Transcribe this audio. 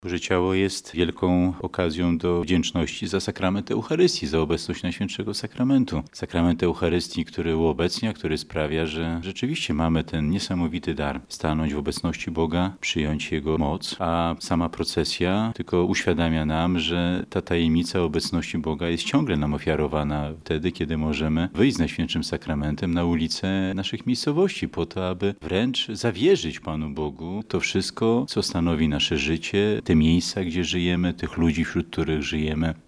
Boże Ciało jest wielką okazją do wdzięczności za sakrament Eucharystii, za obecność Najświętszego Sakramentu. Sakrament Eucharystii, który uobecnia, który sprawia, że rzeczywiście mamy ten niesamowity dar stanąć w obecności Boga, przyjąć Jego moc, a sama procesja tylko uświadamia nam, że ta tajemnica obecności Boga jest ciągle nam ofiarowana wtedy, kiedy możemy wyjść z Najświętszym Sakramentem na ulicę naszych miejscowości po to, aby wręcz zawierzyć Panu Bogu to wszystko, co stanowi nasze życie, te miejsca, gdzie żyjemy, tych ludzi, wśród których żyjemy.